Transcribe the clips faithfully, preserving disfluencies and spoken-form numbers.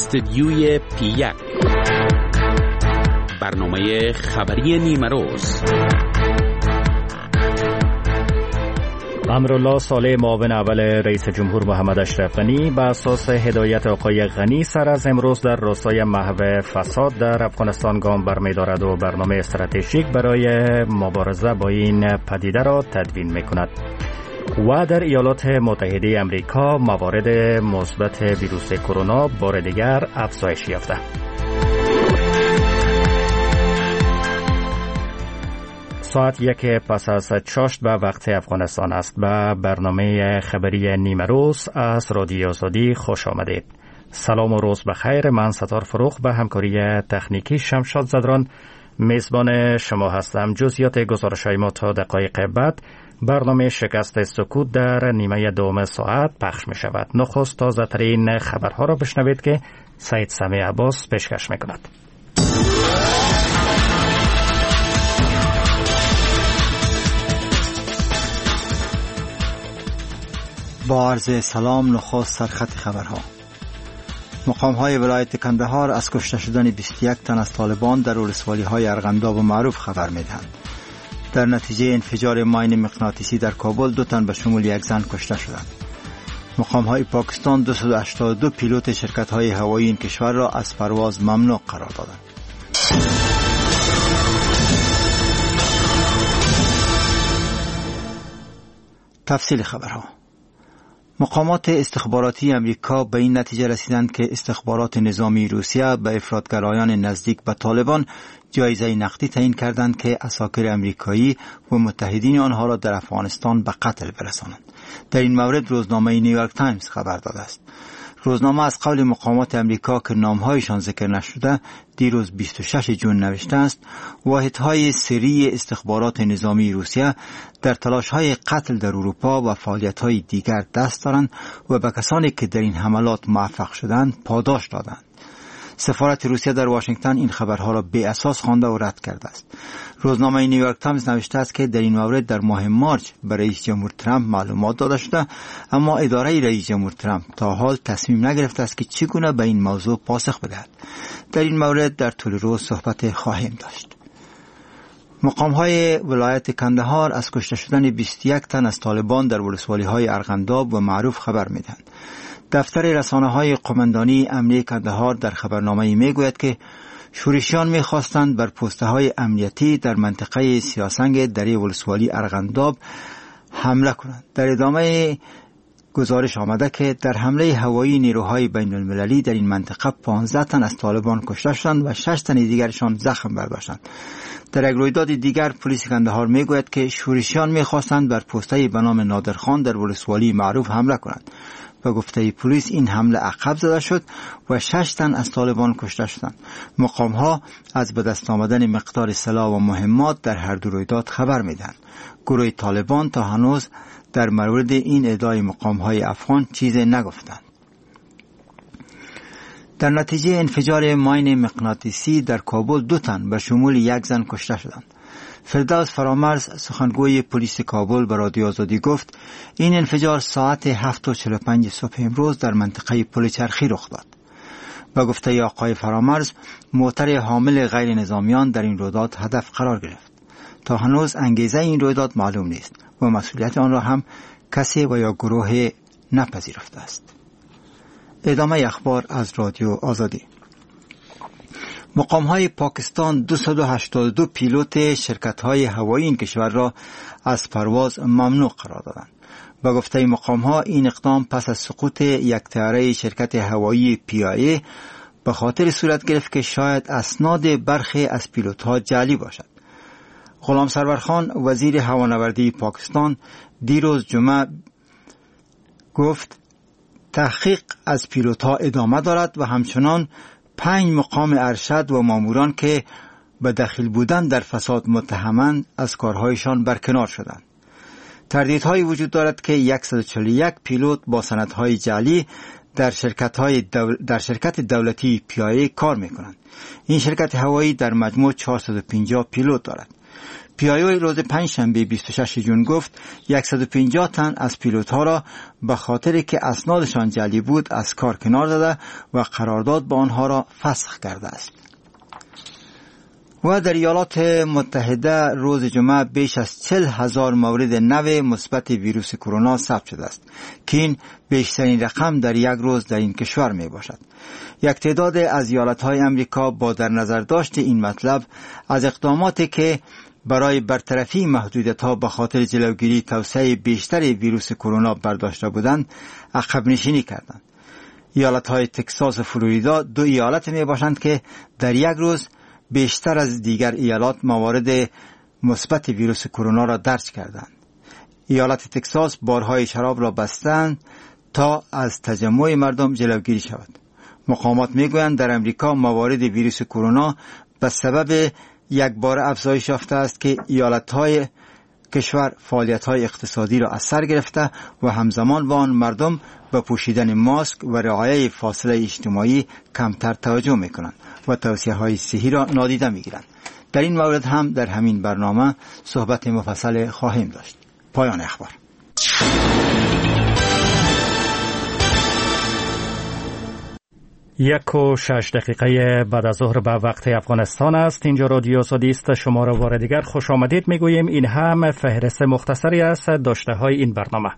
استدیوی پی یک، برنامه خبری نیمه روز. امرالله صالح، معاون اول رئیس جمهور محمد اشرف غنی، به اساس هدایت آقای غنی سر از امروز در راستای محو فساد در افغانستان گام برمی‌دارد و برنامه استراتژیک برای مبارزه با این پدیده را تدوین می‌کند. و در ایالات متحده آمریکا موارد مثبت ویروس کرونا بار دیگر افزایش یافته. ساعت یک پس از چاشت به وقت افغانستان است. به برنامه خبری نیمه روز از رادیو آزادی خوش آمدید. سلام و روز بخیر. من ستار فروخ به همکاری تکنیکی شمشاد زدران میزبان شما هستم. جزئیات گزارش‌های ما تا دقایق بعد برنامه شکست سکوت در نیمه دوم ساعت پخش می شود. نخست تازه ترین خبرها را بشنوید که سید سمیع عباس پیشکش می کند. با عرض سلام، نخست سرخط خبرها. مقام‌های ولایت کندهار از کشته شدن بیست و یک تن از طالبان در ولسوالی‌های ارغنداب و معروف خبر می‌دهند. در نتیجه انفجار ماین مغناطیسی در کابل دو تن به شمول یک زن کشته شدند. مقام‌های پاکستان دویست و هشتاد و دو پیلوت شرکت‌های هوایی این کشور را از پرواز ممنوع قرار دادند. تفصیل خبرها. مقامات استخباراتی امریکا به این نتیجه رسیدند که استخبارات نظامی روسیه به افراطگرایان نزدیک به طالبان جایزه نقدی تعیین کردند که عساکر امریکایی و متحدین آنها را در افغانستان به قتل برسانند. در این مورد روزنامه نیویورک تایمز خبر داده است. روزنامه از قول مقامات امریکا که نامهایشان ذکر نشده دیروز بیست و شش جون نوشته است واحدهای سری استخبارات نظامی روسیه در تلاش‌های قتل در اروپا و فعالیت‌های دیگر دست دارند و به کسانی که در این حملات موفق شدند پاداش دادند. سفارت روسیه در واشنگتن این خبرها را بی اساس خوانده و رد کرده است. روزنامه نیویورک تایمز نوشته است که در این مورد در ماه مارچ به رئیس جمهور ترامپ معلومات داده شده، اما اداره رئیس جمهور ترامپ تا حال تصمیم نگرفته است که چگونه به این موضوع پاسخ بدهد. در این مورد در طول روز صحبت خواهیم داشت. مقام‌های ولایت کندهار از کشته شدن بیست و یک تن از طالبان در ولسوالی‌های ارغنداب و معروف خبر می‌دهند. دفتر رسانه‌های قماندانی امنیه کندهار در خبرنامه‌ای می‌گوید که شورشیان می‌خواستند بر پست‌های امنیتی در منطقه سیاسنگ دره ولسوالی ارغنداب حمله کنند. در ادامه گزارش آمده که در حمله هوایی نیروهای بین‌المللی در این منطقه پانزده تن از طالبان کشته شدند و شش تن دیگرشان زخم برداشتند. در یک رویداد دیگر پلیس کندهار می‌گوید که شورشیان می‌خواستند بر پست‌های به نام نادرخان در ولسوالی معروف حمله کنند. به گفته پلیس این حمله عقب زده شد و شش تن از طالبان کشته شدند. مقام‌ها از به دست آمدن مقدار سلاح و مهمات در هر دو رویداد خبر میدهند. گروه طالبان تا هنوز در مورد این ادعای مقام‌های افغان چیزی نگفتند. در نتیجه انفجار ماین مغناطیسی در کابل دو تن به شمول یک زن کشته شدند. فردوس فرامرز سخنگوی پلیس کابل به رادیو آزادی گفت این انفجار ساعت هفت و چهل و پنج صبح امروز در منطقه پل چرخی رخ داد. به گفته آقای فرامرز موتر حامل غیر نظامیان در این رویداد هدف قرار گرفت. تا هنوز انگیزه این رویداد معلوم نیست و مسئولیت آن را هم کسی و یا گروه نپذیرفته است. ادامه اخبار از رادیو آزادی. مقام‌های پاکستان دویست و هشتاد و دو پیلوت شرکت‌های هوایی این کشور را از پرواز ممنوع قرار دادند. به گفته مقام‌ها این اقدام پس از سقوط یک طیاره شرکت هوایی پی آی ای به خاطر صورت گرفت که شاید اسناد برخی از پیلوت‌ها جعلی باشد. غلام سرورخان وزیر هوانوردی پاکستان دیروز جمعه گفت تحقیق از پیلوت‌ها ادامه دارد و همچنان پنج مقام ارشد و ماموران که به دخیل بودن در فساد متهمند از کارهایشان برکنار شدند. تردیدهایی وجود دارد که صد و چهل و یک پیلوت با سندهای جعلی در شرکت‌های دول... در شرکت دولتی پی آی ای کار می‌کنند. این شرکت هوایی در مجموع چهارصد و پنجاه پیلوت دارد. پی آی او روز پنجشنبه بیست و شش ژوئن گفت صد و پنجاه تن از پیلوت‌ها را به خاطر که اسنادشان جعلی بود از کار کنار داده و قرارداد با آنها را فسخ کرده است. و در ایالات متحده روز جمعه بیش از چهل هزار مورد نو مثبت ویروس کرونا ثبت شده است که این بیشترین رقم در یک روز در این کشور می باشد. یک تعداد از ایالت‌های امریکا با در نظر داشت این مطلب از اقداماتی که برای برطرفی محدودیت‌ها به خاطر جلوگیری توسعه بیشتر ویروس کرونا برداشته بودند عقب نشینی کردند. ایالت‌های تگزاس و فلوریدا دو ایالت می باشند که در یک روز بیشتر از دیگر ایالات موارد مثبت ویروس کرونا را درج کردند. ایالت تگزاس بارهای شراب را بستند تا از تجمع مردم جلوگیری شود. مقامات میگویند در امریکا موارد ویروس کرونا به سبب یک بار افزایش یافته است که ایالت‌های کشور فعالیت‌های اقتصادی را از سر گرفته و همزمان با آن مردم به پوشیدن ماسک و رعایت فاصله اجتماعی کمتر توجه می‌کنند و توصیه‌های صحی را نادیده می‌گیرند. در این مورد هم در همین برنامه صحبت مفصل خواهیم داشت. پایان اخبار. یک و شش دقیقه بعد از ظهر به وقت افغانستان است. اینجا رادیو آزادی است. شما را بار دیگر خوش آمدید میگوییم. این هم فهرست مختصری است داشته های این برنامه.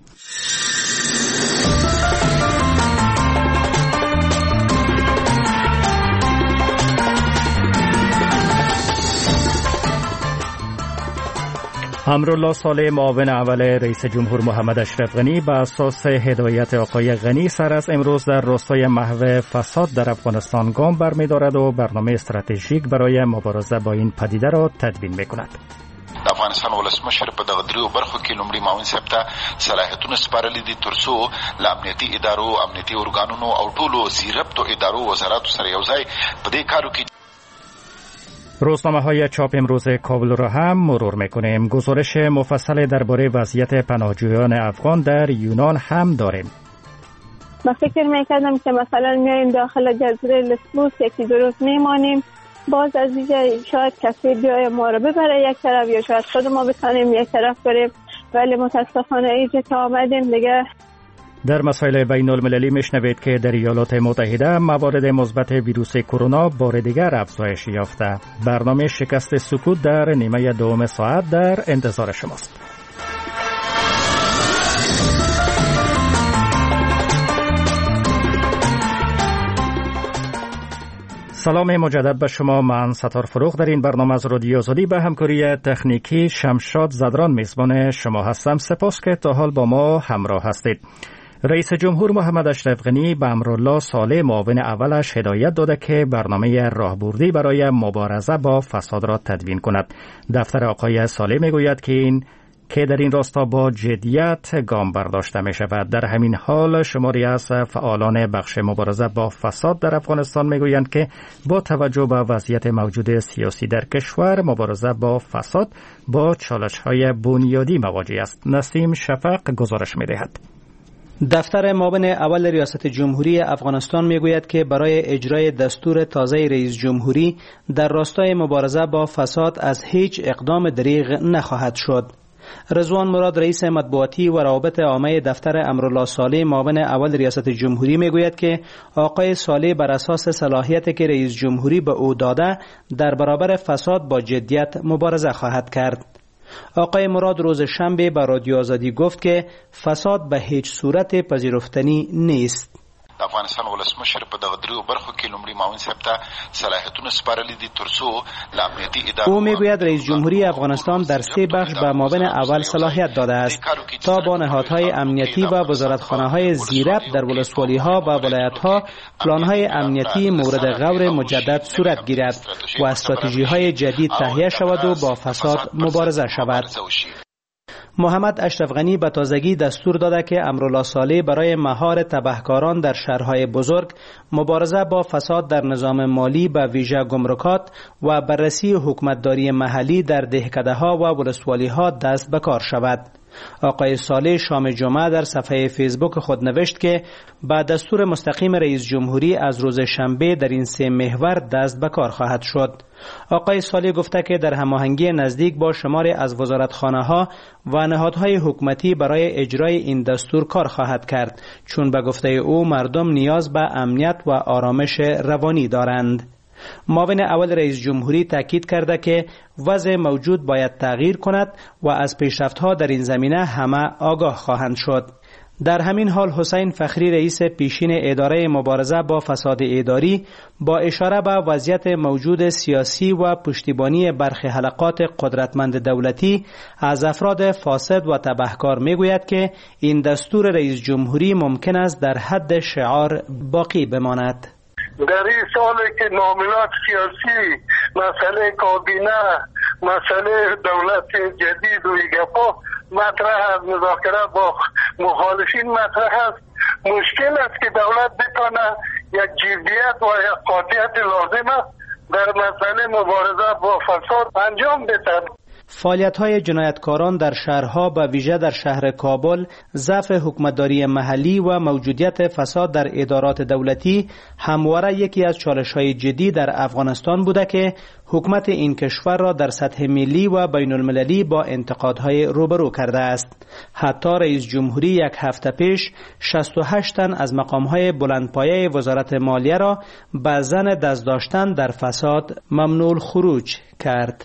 امرالله صالح معاون اول رئیس جمهور محمد اشرف غنی به اساس هدایت آقای غنی سر از امروز در راستای محو فساد در افغانستان گام برمی‌دارد و برنامه استراتژیک برای مبارزه با این پدیده را تدوین می‌کند. د افغانستان ولسمشر په دغه دریو برخو کې لومړی معاون صاحب ته صلاحیتونه سپارلي دي ترڅو له امنیتي ادارو امنیتي ارګانونو او ټولو زیربطو ادارو وزاراتو سره یوځای په دې کارو کې روزنامه های چاپ امروز کابل را هم مرور میکنیم. گزارش مفصل درباره وضعیت پناهجویان افغان در یونان هم داریم. من فکر میکردم که مثلا میایم داخل جزیره لسبوس یکی دو روز میمانیم، باز از اینجا شاید کسی بیای ما رو ببره یک طرف یا شاید خود ما بتانیم یک طرف بریم، ولی متاسفانه اینجا که آمدیم دیگه. در مسائل بین المللی میشنوید که در ایالات متحده موارد مثبت ویروس کرونا بار دیگر افزایش یافته. برنامه شکست سکوت در نیمه دوم ساعت در انتظار شماست. سلام مجدد به شما. من ستار فروغ در این برنامه از رادیو آزادی به همکاری تکنیکی شمشاد زدران میزبان شما هستم. سپاس که تا حال با ما همراه هستید. رئیس جمهور محمد اشرف غنی به امرالله صالح معاون اولش هدایت داده که برنامه راهبردی برای مبارزه با فساد را تدوین کند. دفتر آقای صالح میگوید که این که در این راستا با جدیت گام برداشته می شود. در همین حال شماری از فعالان بخش مبارزه با فساد در افغانستان می گویند که با توجه به وضعیت موجود سیاسی در کشور مبارزه با فساد با چالش های بنیادی مواجه است. نسیم شفق گزارش می دهد. دفتر معاون اول ریاست جمهوری افغانستان میگوید که برای اجرای دستور تازه رئیس جمهوری در راستای مبارزه با فساد از هیچ اقدام دریغ نخواهد شد. رضوان مراد رئیس مطبوعاتی و روابط عامه دفتر امرالله صالح معاون اول ریاست جمهوری میگوید که آقای صالح بر اساس صلاحیتی که رئیس جمهوری به او داده در برابر فساد با جدیت مبارزه خواهد کرد. آقای مراد روز شنبه به رادیو آزادی گفت که فساد به هیچ صورت پذیرفتنی نیست. د افغانستان ولسمشر په دغه دریو برخو کې لومړی معاون صاحب ته صلاحیتونه سپارلي دي ترڅو له امنیتي ادارو. او میگوید رئیس جمهوری افغانستان در سه بخش به معاون اول صلاحیت داده است تا با نهادهای امنیتی و وزارتخانه‌های زیربط در ولسوالی‌ها و ولایت‌ها پلان‌های امنیتی مورد غور مجدد صورت گیرد و استراتژی‌های جدید تهیه شود و با فساد مبارزه شود. محمد اشرف غنی به تازگی دستور داده که امرالله صالح برای مهار تبهکاران در شهرهای بزرگ، مبارزه با فساد در نظام مالی به ویژه گمرکات و بررسی حکومتداری محلی در دهکده‌ها و ولسوالی‌ها دست به کار شود. آقای صالح شام جمعه در صفحه فیسبوک خود نوشت که با دستور مستقیم رئیس جمهوری از روز شنبه در این سه محور دست به کار خواهد شد. آقای صالح گفته که در هماهنگی نزدیک با شماری از وزارتخانه‌ها و نهادهای حکومتی برای اجرای این دستور کار خواهد کرد، چون به گفته او مردم نیاز به امنیت و آرامش روانی دارند. معاون اول رئیس جمهوری تاکید کرده که وضع موجود باید تغییر کند و از پیشرفت‌ها در این زمینه همه آگاه خواهند شد. در همین حال حسین فخری رئیس پیشین اداره مبارزه با فساد اداری با اشاره به وضعیت موجود سیاسی و پشتیبانی برخی حلقات قدرتمند دولتی از افراد فاسد و تبهکار میگوید که این دستور رئیس جمهوری ممکن است در حد شعار باقی بماند. در این سالی که معاملات سیاسی، مسئله کابینه، مسئله دولت جدید و ایگفا مطرح است، مذاکره با مخالفین مطرح است، مشکل است که دولت بتانه یک جدیت و یک قاطعیت لازم است در مسئله مبارزه با فساد انجام بده. فعالیت‌های جنایتکاران در شهرها و ویژه در شهر کابل، ضعف حکومتداری محلی و موجودیت فساد در ادارات دولتی همواره یکی از چالش‌های جدی در افغانستان بوده که حکومت این کشور را در سطح ملی و بین المللی با انتقادهای روبرو کرده است. حتی رئیس جمهوری یک هفته پیش شصت و هشت تن از مقام‌های بلندپایه وزارت مالیه را به زن دست داشتن در فساد ممنوع الخروج کرد.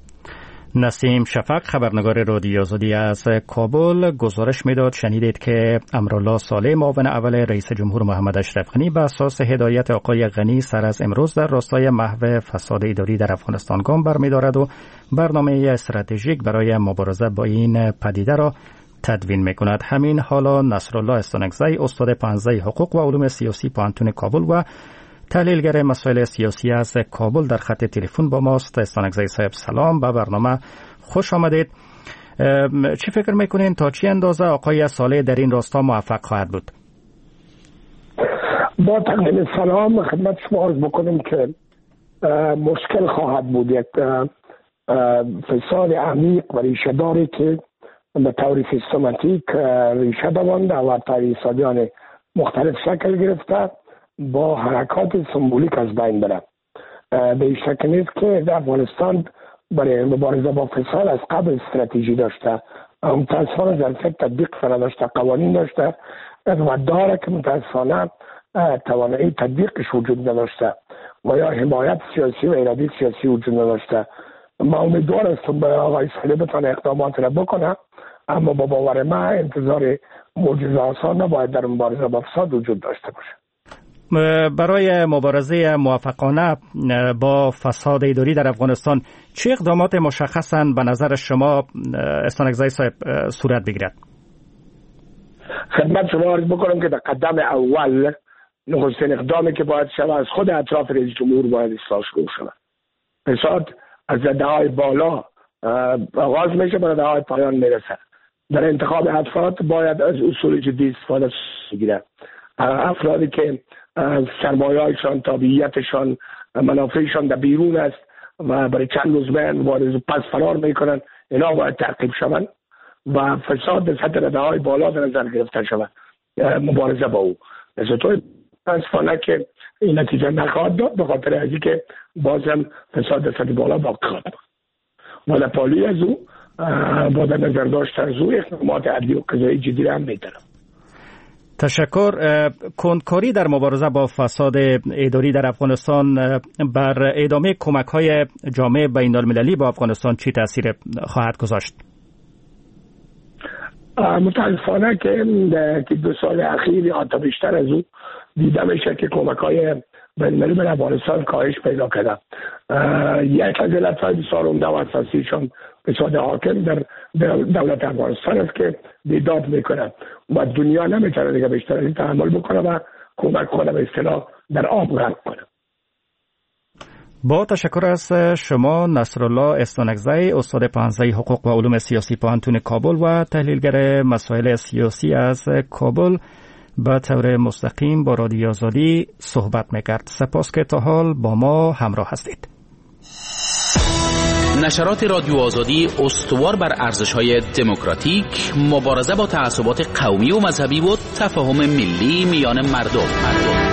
نسیم شفق خبرنگار رادیو آزادی از کابل گزارش میداد. شنیدید که امرالله صالح معاون اول رئیس جمهور محمد اشرف غنی به اساس هدایت آقای غنی سر از امروز در راستای محو فساد اداری در افغانستان گام برمی‌دارد و برنامه استراتژیک برای مبارزه با این پدیده را تدوین می‌کند. همین حالا نصرالله استانکزی استاد پانزده حقوق و علوم سیاسی پانتون کابل و تحلیلگر مسائل سیاسی از کابل در خط تلفن با ماست. استانکزی صاحب سلام، به برنامه خوش آمدید. چی فکر میکنین تا چی اندازه آقای صالح در این راستا موفق خواهد بود؟ با تقدیم سلام خدمت شما عرض بکنم که مشکل خواهد بود. یک فساد عمیق و ریشه داری که به طور سیستماتیک ریشه دوانده و تاریخ‌سازان مختلف شکل گرفته با حرکات سمبولیک از بین بره. به این شکل نیست که در افغانستان برای مبارزه با فساد از قبل استراتژی داشته، متاسفانه ظرفیت تطبیق سره داشته، قوانین داشته و داره که متاسفانه توانایی تطبیقش وجود نداشته و یا حمایت سیاسی و اراده سیاسی وجود نداشته. ما امیدوار هستم به آقای صالح بتونه اقدامات را بکنه، اما با باور ما انتظار معجزه آسان نباید در مبارزه با فساد وجود داشته باشه. برای مبارزه موفقانه با فساد اداری در افغانستان چه اقدامات مشخصاً به نظر شما استانکزی صاحب صورت بگیرد؟ خدمت شما عرض بکنم که در قدم اول نخستین اقدامی که باید شود از خود اطراف رئیس جمهور باید اصلاح شود. فساد از رده‌های بالا آغاز میشه به رده‌های پایان میرسه. در انتخاب افراد باید از اصول جدی استفاده بگیرد. افرادی که سرمایه‌هایشان، تابعیتشان، منافعشان در بیرون است و برای چند روز بیان وارد پس فرار میکنن، اینا باید تعقیب شوند و فساد در سطح رده‌های بالا در نظر گرفته شود مبارزه با او. لذا متاسفانه که این نتیجه نخواهد داد به خاطر از اینکه بازم فساد در سطح بالا باقی خواهد بود. و در پالی از او با در نظر داشتن از او اقدامات عدلی و قضایی جدی را هم می‌دارم. تشکر. کندکاری در مبارزه با فساد اداری در افغانستان بر ادامه کمک‌های جامعه بین‌المللی با افغانستان چی تاثیر خواهد گذاشت؟ متاسفانه که در دو سال اخیر یا حتی بیشتر از او دیده میشه که کمک‌های بین‌المللی به افغانستان کاهش پیدا کرده. یک از علت‌های بسیار عمده و اساسیشان فساد حاکم در دولت افغانستان است که بیداد میکنه و دنیا نمیتونه دیگه بیشتر از این تحمل بکنه و کمک کنه به اصطلاح در آب غرق کنه. با تشکر از شما نصرالله استانکزی استاد پانزده حقوق و علوم سیاسی پانتون کابل و تحلیلگر مسائل سیاسی از کابل به طور مستقیم با رادیو آزادی صحبت میکرد. سپاس که تا حال با ما همراه هستید. نشرات رادیو آزادی استوار بر ارزش‌های دموکراتیک، مبارزه با تعصبات قومی و مذهبی و تفاهم ملی میان مردم. مردم.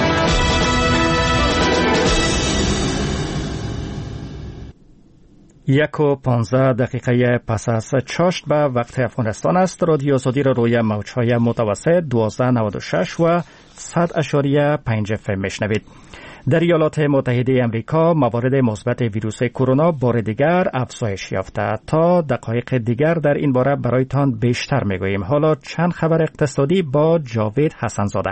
یک و پانزده دقیقه پس از چاشت به وقت افغانستان است. رادیو آزادی را روی موج‌های متوسط دوازده نود و شش و صد اشاریه پنج اف ام میشنوید. در ایالات متحده امریکا موارد مثبت ویروس کرونا بار دیگر افزایش یافته. تا دقایق دیگر در این باره برایتان بیشتر میگوییم. حالا چند خبر اقتصادی با جاوید حسنزاده.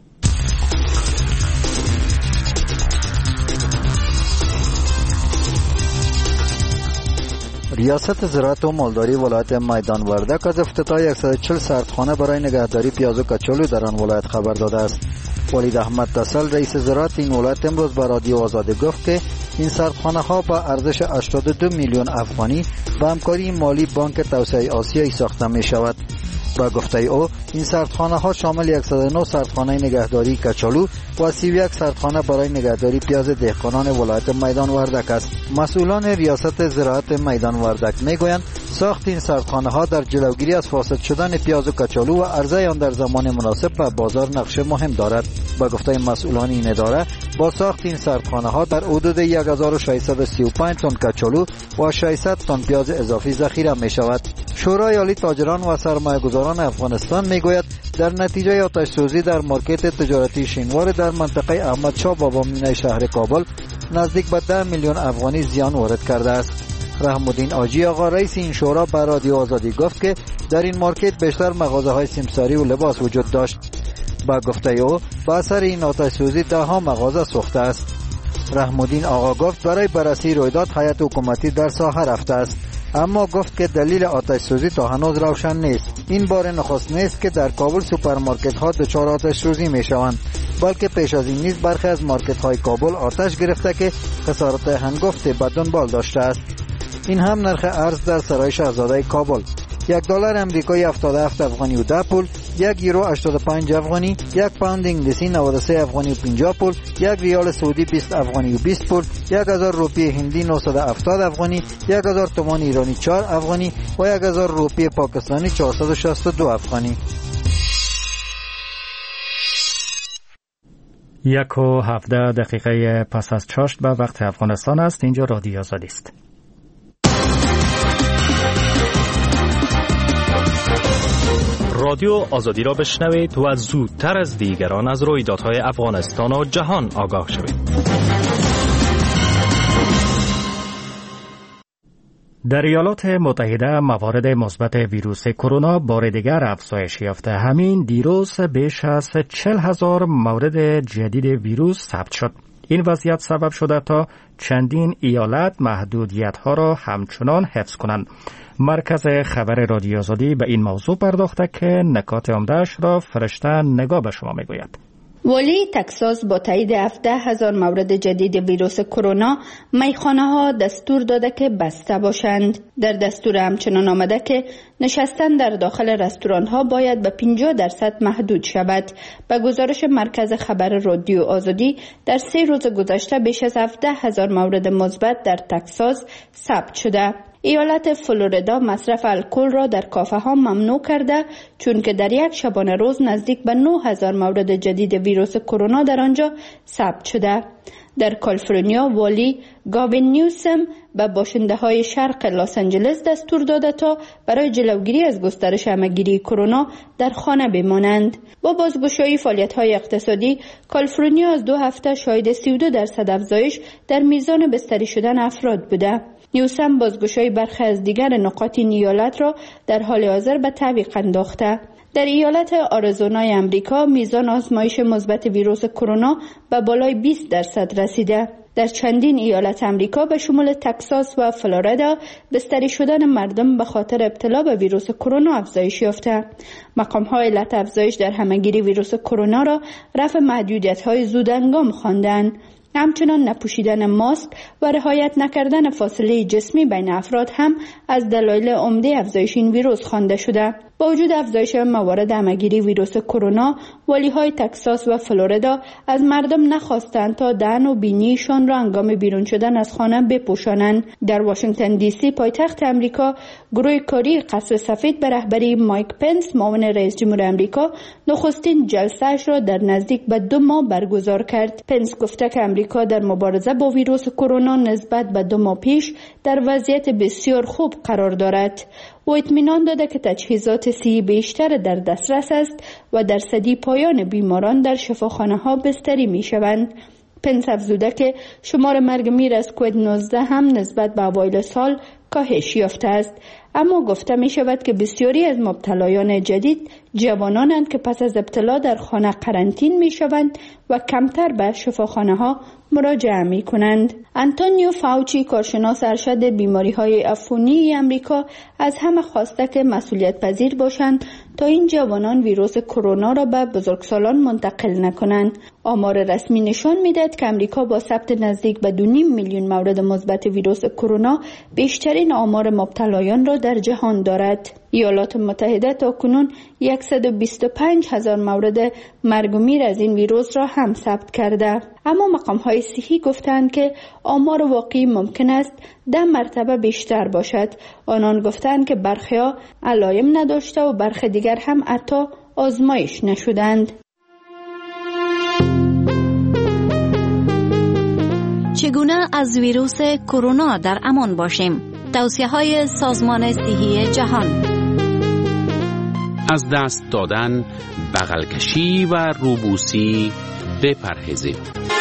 ریاست زراعت و مالداری ولایت میدان وردک از افتتاح صد و چهل سردخانه برای نگهداری پیاز و کچالو در آن ولایت خبر داده است. ولید احمد تسل رئیس زراعت این ولایت امروز به رادیو آزادی گفت که این سردخانه ها با ارزش هشتاد و دو میلیون افغانی با همکاری مالی بانک توسعه آسیایی ساخته می شود. با گفته او این سردخانه ها شامل صد و نه سردخانه نگهداری کچالو و سی و یک سردخانه برای نگهداری پیاز دهقانان ولایت میدان وردک است. مسئولان ریاست زراعت میدان وردک میگویند ساخت این سردخانه ها در جلوگیری از فاسد شدن پیاز و کچالو و عرضه آن در زمان مناسب به بازار نقش مهم دارد. با گفته مسئولان این اداره با ساخت این سردخانه ها در حدود یک هزار و ششصد و سی و پنج تن کچالو و ششصد تن پیاز اضافی ذخیره می شود. شورای عالی تاجران و سرمایه‌گذاران افغانستان میگوید در نتیجه آتش سوزی در مارکت تجارتی شینوار در منطقه احمد شاه بابا مینای شهر کابل نزدیک به ده میلیون افغانی زیان وارد کرده است. رحم الدین آجی آقا رئیس این شورا به رادیو آزادی گفت که در این مارکت بیشتر مغازه‌های سیمساری و لباس وجود داشت. با گفته او با اثر این آتش سوزی ده ها مغازه سوخته است. رحم الدین آقا گفت برای بررسی رویداد هیئت حکومتی در ساحه رفته است، اما گفت که دلیل آتش سوزی تا هنوز روشن نیست. این بار نخست نیست که در کابل سوپرمارکت ها دچار آتش سوزی می شوند، بلکه پیش از این نیز برخی از مارکت های کابل آتش گرفته که خسارت هنگفت به دنبال داشته است. این هم نرخ ارز در سرای شاهزاده کابل: یک دلار امریکایی هفتاد و هفت افغانی و ده پول، یک یورو هشتاد و پنج افغانی، یک پوند انگلیسی نود و سه افغانی و پنجاه پول، یک ریال سعودی بیست افغانی و بیست پول، یک هزار روپیه هندی نهصد و هفتاد افغانی، یک هزار تومان ایرانی چهار افغانی و یک هزار روپیه پاکستانی چهارصد و شصت و دو افغانی. یک و هفده دقیقه پس از چاشت به وقت افغانستان است. اینجا رادیو آزادی است. رادیو آزادی را بشنوید و زودتر از دیگران از رویدادهای افغانستان و جهان آگاه شوید. در ایالات متحده موارد مثبت ویروس کرونا بار دیگر افزایش یافته. همین دیروز بیش از چهل هزار مورد جدید ویروس ثبت شد. این وضعیت سبب شده تا چندین ایالت محدودیت‌ها را همچنان حفظ کنند. مرکز خبر رادیو آزادی به این موضوع پرداخته که نکات عمده‌اش را فرشته نگاه به شما میگوید. ولی تکساس با تایید هفده هزار مورد جدید ویروس کرونا میخانه ها دستور داده که بسته باشند. در دستور همچنان آمده که نشستن در داخل رستوران ها باید به پنجاه درصد محدود شود. به گزارش مرکز خبر رادیو آزادی در سه روز گذشته بیش از هفده هزار مورد مثبت در تکساس ثبت شده. ایالت فلوریدا مصرف الکل را در کافه ها ممنوع کرده، چون که در یک شبانه روز نزدیک به نه هزار مورد جدید ویروس کرونا در آنجا ثبت شده. در کالیفرنیا والی گاوین نیوسم به باشنده های شرق لس آنجلس دستور داده تا برای جلوگیری از گسترش همه‌گیری کرونا در خانه بمانند. با بازگشایی فعالیت های اقتصادی، کالیفرنیا از دو هفته شاهد سی و دو درصد افزایش در میزان بستری شدن افراد بوده. نیوسم بازگشایی برخی از دیگر نقاط این ایالت را در حال حاضر به تعویق انداخته. در ایالت آریزونای امریکا میزان آزمایش مثبت ویروس کرونا به بالای بیست درصد رسیده. در چندین ایالت امریکا به شمول تکساس و فلوریدا بستری شدن مردم به خاطر ابتلا به ویروس کرونا افزایش یافته. مقام‌ها علت افزایش در همه‌گیری ویروس کرونا را رفع محدودیت‌های زودهنگام خواندند. همچنان نپوشیدن ماسک و رعایت نکردن فاصله جسمی بین افراد هم از دلایل عمده افزایش این ویروس خوانده شده. با وجود افزایش موارد همه‌گیری ویروس کرونا، والی‌های تگزاس و فلوریدا از مردم نخواستند تا دهن و بینیشان را هنگام بیرون شدن از خانه بپوشانند. در واشنگتن دی سی پایتخت امریکا، گروه کاری قصر سفید به رهبری مایک پنس معاون رئیس جمهور امریکا نخستین جلسه‌اش را در نزدیک به دو ماه برگزار کرد. پنس گفته که امریکا در مبارزه با ویروس کرونا نسبت به دو ماه پیش در وضعیت بسیار خوب قرار دارد. و اطمینان داده که تجهیزات صحی بیشتر در دسترس است و درصدی پایان بیماران در شفاخانه‌ها بستری می‌شوند. پنس افزوده که شمار مرگ میر از کووید نوزده هم نسبت به اوایل سال کاهش یافته است، اما گفته می شود که بسیاری از مبتلایان جدید جوانانند که پس از ابتلا در خانه قرنطین می شوند و کمتر به شفاخانه ها مراجعه می کنند. آنتونیو فاوچی، کارشناس ارشد بیماری های عفونی امریکا، از همه خواسته که مسئولیت پذیر باشند تا این جوانان ویروس کرونا را به بزرگسالان منتقل نکنند. آمار رسمی نشان می‌دهد که امریکا با ثبت نزدیک به دو و نیم میلیون مورد مثبت ویروس کرونا بیشترین آمار مبتلایان را در جهان دارد. ایالات متحده تاکنون صد و بیست و پنج هزار مورد مرگ و میر از این ویروس را هم ثبت کرده. اما مقام‌های صحی گفتند که آمار واقعی ممکن است ده مرتبه بیشتر باشد. آنان گفتند که برخی‌ها علایم نداشته و برخی دیگر هم حتی آزمایش نشدند. چگونه از ویروس کرونا در امان باشیم؟ توصیه‌های سازمان صحی جهان. از دست دادن، بغل کشی و روبوسی بپرهیزید.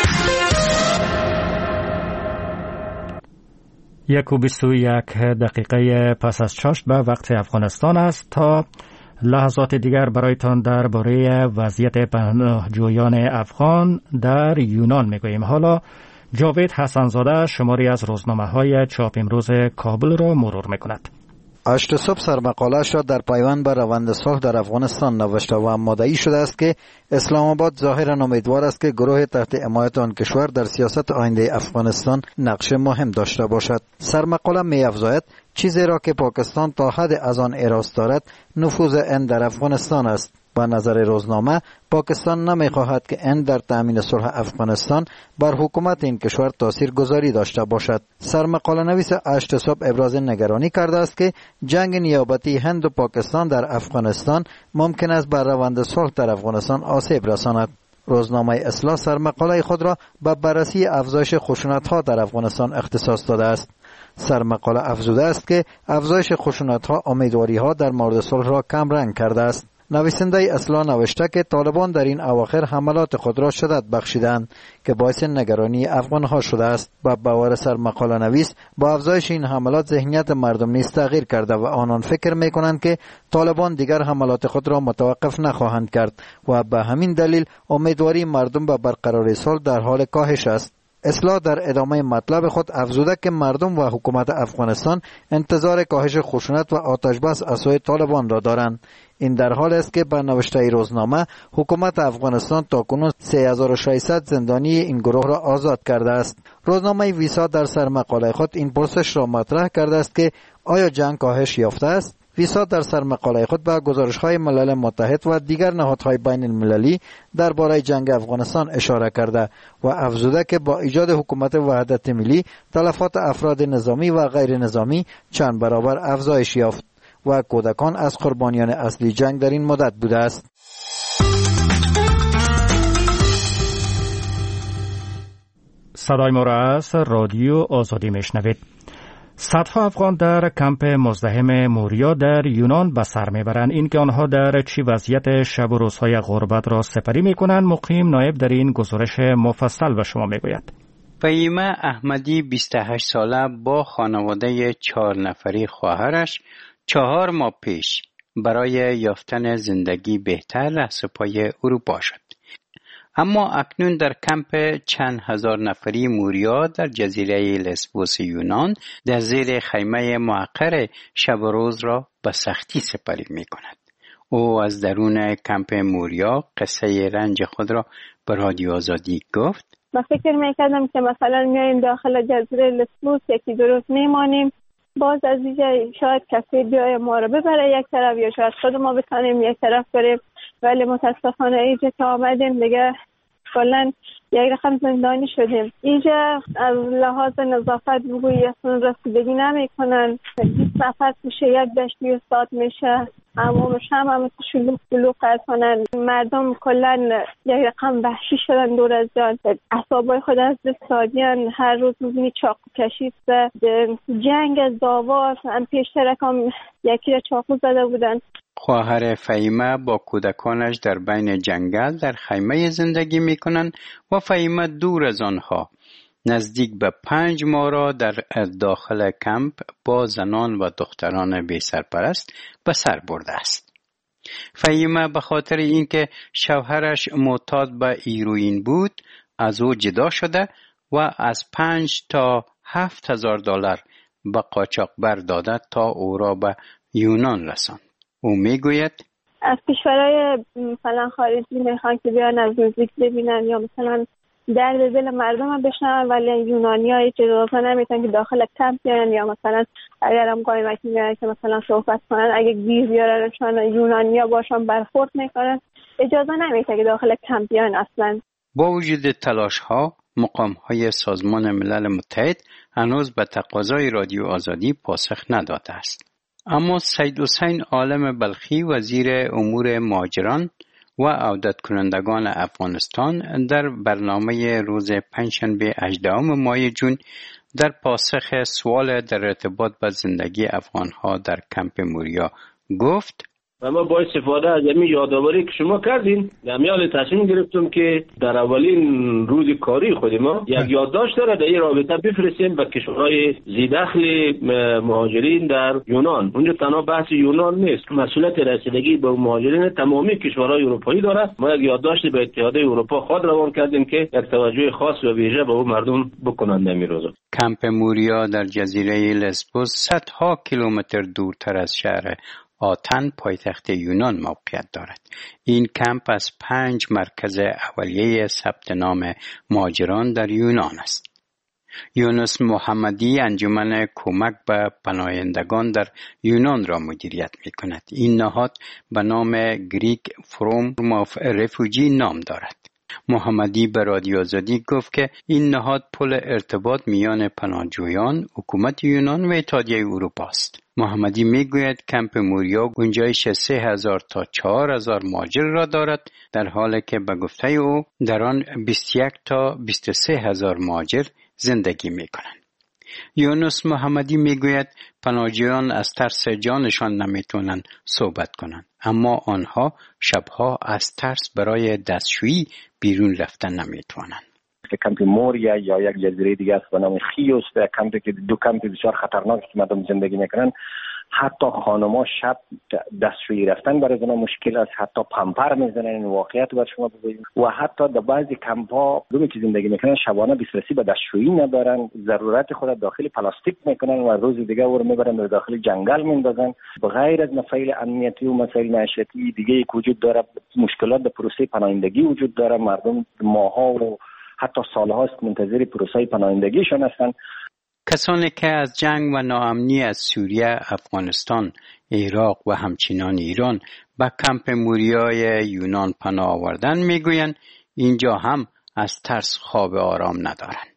یک و بیست و یک دقیقه پس از چاشت به وقت افغانستان است. تا لحظات دیگر برایتان درباره وضعیت پناهجویان افغان در یونان میگوییم. حالا جاوید حسنزاده شماری از روزنامه‌های چاپ امروز کابل را مرور میکند. هشت صبح سرمقاله‌اش را در پیوند بر روند صلح در افغانستان نوشته و آماده‌ای شده است که اسلام آباد ظاهراً امیدوار است که گروه تحت حمایت آن کشور در سیاست آینده افغانستان نقش مهم داشته باشد. سرمقاله می‌افزاید چیزی را که پاکستان تا حد از آن اراست دارد نفوذ هند در افغانستان است. با نظر روزنامه پاکستان نمی‌خواهد که هند در تأمین صلح افغانستان بر حکومت این کشور تاثیرگذاری داشته باشد. سرمقاله نویس هشت صبح ابراز نگرانی کرده است که جنگ نیابتی هند و پاکستان در افغانستان ممکن است بر روند صلح در افغانستان آسیب رساند. روزنامه اصلاح سرمقاله خود را به بررسی افزایش خشونت‌ها در افغانستان اختصاص داده است. سرمقاله افزوده است که افزایش خشونت‌ها امیدواری‌ها در مورد صلح را کم رنگ کرده است. نویسنده اصلاح نوشته که طالبان در این اواخر حملات خود را شدت بخشیدند که باعث نگرانی افغانها شده است. و باور سرمقاله نویس با افزایش این حملات ذهنیت مردم نیز تغییر کرده و آنان فکر می‌کنند که طالبان دیگر حملات خود را متوقف نخواهند کرد و به همین دلیل امیدواری مردم به برقراری صلح در حال کاهش است. اصلاح در ادامه مطلب خود افزوده که مردم و حکومت افغانستان انتظار کاهش خشونت و آتش بس از سوی طالبان را دارند. این در حال است که به نوشته روزنامه حکومت افغانستان تاکنون سه هزار و ششصد زندانی این گروه را آزاد کرده است. روزنامه ویسا در سرمقاله خود این پرسش را مطرح کرده است که آیا جنگ کاهش یافته است؟ ویسا در سرمقاله خود به گزارش‌های ملل متحد و دیگر نهادهای بین المللی درباره جنگ افغانستان اشاره کرده و افزوده که با ایجاد حکومت وحدت ملی تلفات افراد نظامی و غیر نظامی چند برابر افزایش یافت و کودکان از قربانیان اصلی جنگ در این مدت بوده است. صدای ما را از رادیو آزادی میشنوید. صدها افغان در کمپ مزدحم موریا در یونان به سر میبرند. این که آنها در چی وضعیت شب و روزهای غربت را سپری میکنند، مقیم نایب در این گزارش مفصل به شما میگوید. فهیمه احمدی بیست و هشت ساله با خانواده چهار نفری خواهرش چهار ماه پیش برای یافتن زندگی بهتر رهسپای اروپا شد. اما اکنون در کمپ چند هزار نفری موریا در جزیره لسبوس یونان در زیر خیمه محقر شب و روز را به سختی سپری می کند. او از درون کمپ موریا قصه رنج خود را به رادیو آزادی گفت و فکر میکردم که مثلا میایم داخل جزیره لسبوس یکی دو روز میمانیم، باز از اینجا شاید کسی بیای ما رو ببره یک طرف یا شاید خود ما بتانیم یک طرف بریم، ولی متاسفانه اینجا که آمدیم دیگه کلا یک رقم زندانی شدیم. اینجا از لحاظ نظافت بگویی اصلا رسیدگی نمی کنن، هیچ نفر میشه یک دشتی استاد میشه، همومش هم همه شلوغ شلوغ کنن. مردم کلا یک رقم وحشی شدن دور از جان، اعصابای خود از دست دادن، هر روز میبینی چاقو کشید، جنگ از داوا، هم پیشتر کم یکی را چاقو زده بودن. خواهر فهیمه با کودکانش در بین جنگل در خیمه زندگی میکنن و فهیمه دور از آنها نزدیک به پنج ماه را در داخل کمپ با زنان و دختران بی سرپرست به سر برده است. فهیمه به خاطر اینکه شوهرش معتاد به هیروئین بود از او جدا شده و از پنج تا هفت هزار دلار به قاچاقبر داده تا او را به یونان رساند. او میگوید از کشورهای مثلا خارجی میخوان که بیان از نزدیک ببینن یا مثلا درد دل مردم هم بشنون، ولی یونانی ها هیچ اجازه نمیتن که داخل کمپ بیان یا مثلا اگر هم قایمکی میارن که مثلا صحبت کنن، اگه گیر بیارنشان یونانی ها باشن برخورد میکنن، اجازه نمیتن که داخل کمپ بیان اصلا. با وجود تلاش ها مقام های سازمان ملل متحد هنوز به تقاضای رادیو آزادی پاسخ نداده است. اما سید حسین عالم بلخی وزیر امور مهاجران و عودت کنندگان افغانستان در برنامه روز پنجشنبه هجدهم ماه جون در پاسخ سوال در ارتباط با زندگی افغانها در کمپ موریا گفت و ما با استفاده از این یادآوری که شما کردین در میال تصمیم گرفتم که در اولین روز کاری خود ما یک یادداشت را در این رابطه بفرستیم به کشورهای ذی‌دخل مهاجرین در یونان. اونجا تنها بحث یونان نیست، مسئولیت رسیدگی به مهاجرین تمامی کشورهای اروپایی داره. ما یک یادداشت به اتحادیه اروپا خود روان کردیم که یک توجه خاص و ویژه به اون مردم بکنند. در این روزا کمپ موریا در جزیره لسبوس صدها کیلومتر دورتر از شهر آتن پایتخت یونان موقعیت دارد. این کمپ از پنج مرکز اولیه ثبت نام مهاجران در یونان است. یونس محمدی انجمن کمک به پناهندگان در یونان را مدیریت می کند. این نهاد به نام گریک فروم آف رفوجی نام دارد. محمدی به رادیو آزادی گفت که این نهاد پل ارتباط میان پناهجویان، حکومت یونان و اتحادیه اروپا است. محمدی میگوید کمپ موریا گنجایش سه هزار تا چهار هزار مهاجر را دارد، در حالی که به گفته او در آن بیست و یک تا بیست و سه هزار مهاجر زندگی میکنند. یونس محمدی میگوید پناهجویان از ترس جانشان نمیتونن صحبت کنند، اما آنها شبها از ترس برای دستشویی بیرون رفتن نمیتونن. کمپ موریا یا یک جزیره دیگه است به نام خیوس، کمپی که دو کمپ بسیار خطرناک که مردم زندگی میکنن. حتی خانم‌ها شب دستشویی رفتن برای اونا مشکل است، حتی پمپر میزنن. این واقعیت بر شما بگویم. و حتی در بعضی کمپ‌ها دومی که زندگی میکنن شبانه دسترسی به دستشویی ندارن، ضرورت خود داخل پلاستیک میکنن و روز دیگه او رو میبرن در داخل جنگل میندازن. بغیر از مسائل امنیتی و مسائل معیشتی دیگه که وجود داره، مشکلات در پروسه پناهندگی وجود داره. مردم ماها و حتی سالهاست منتظر پروسه پناهندگیشون هستند. کسانی که از جنگ و ناامنی از سوریه، افغانستان، عراق و همچنین ایران به کمپ موریای یونان پناه آوردن میگویند اینجا هم از ترس خواب آرام ندارند.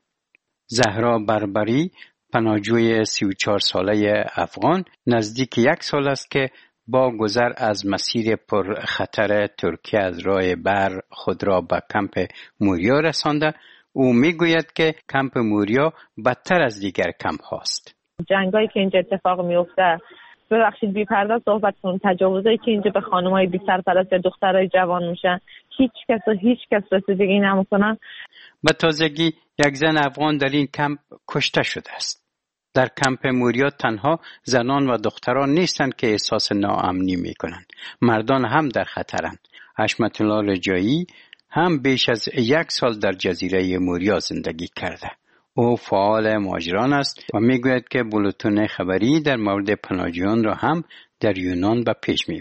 زهرا بربری، پناهجوی سی و چهار ساله افغان، نزدیک یک سال است که با گذر از مسیر پر خطر ترکیه از راه بر خود را به کمپ موریا رسانده. او میگوید که کمپ موریا بدتر از دیگر کمپ هاست. جنگایی که اینجا اتفاق میفته، ببخشید بی پرده صحبت کنم، تجاوزایی که اینجا به خانمای بی سرپرست یا دخترای جوان میشن، هیچ کس و هیچ کس رسیدگی نمیکنن. به تازگی یک زن افغان در این کمپ کشته شده است. در کمپ موریا تنها زنان و دختران نیستند که احساس ناامنی میکنند، مردان هم در خطرند. حشمت الله رجایی هم بیش از یک سال در جزیره موریا زندگی کرده. او فعال مهاجران است و میگوید که بولتن خبری در مورد پناهجویان را هم در یونان به پیش میبرد.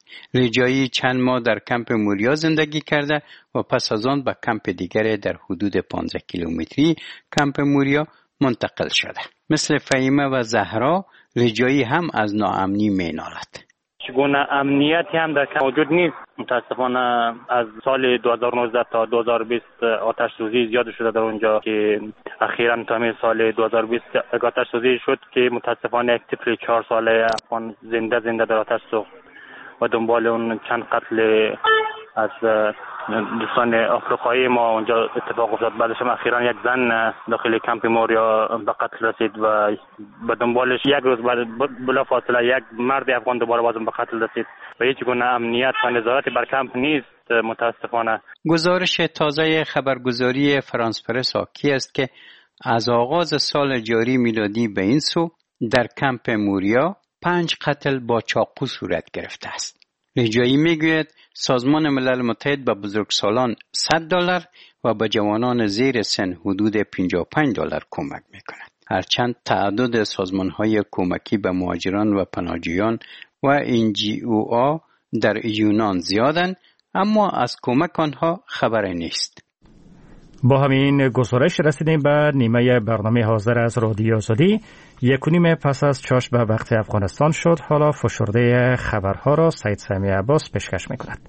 رجایی چند ماه در کمپ موریا زندگی کرده و پس از آن به کمپ دیگر در حدود پانزده کیلومتری کمپ موریا منتقل شده. مثل فهیمه و زهرا، رجایی هم از ناامنی مینالد. چگونه امنیتی هم در کمپ موجود نیست. متاسفانه از سال دو هزار و نوزده تا دو هزار و بیست آتش سوزی زیاد شده در اونجا که اخیراً تا همین سال دو هزار و بیست آتش سوزی شد که متاسفانه یک طفل چهار ساله افغان زنده زنده در آتش سوخت و دنبال اون چند قتل از دوستان آفریقایی ما اونجا اتفاق افتاد. بعدش هم اخیراً یک زن داخل کمپ موریا به قتل رسید و به دنبالش یک روز بعد بلافاصله یک مرد افغان دوباره بازم به قتل رسید و هیچ گونه امنیت و نظارت بر کمپ نیست متاسفانه. گزارش تازه خبرگزاری فرانس پرس حاکی است که از آغاز سال جاری میلادی به این سو در کمپ موریا پنج قتل با چاقو صورت گرفته است. رجایی میگوید سازمان ملل متحد به بزرگسالان صد دلار و به جوانان زیر سن حدود پنجاه و پنج دلار کمک میکند. هرچند تعداد سازمانهای کمکی به مهاجران و پناهجویان و ان جی او ها در یونان زیادند، اما از کمک آنها خبری نیست. با همین گزارش رسیدیم به نیمه برنامه حاضر از رادیو آزادی. یک و نیم پس از چاشت به وقت افغانستان شد. حالا فشرده خبرها را سید سامی عباس پیشکش میکند.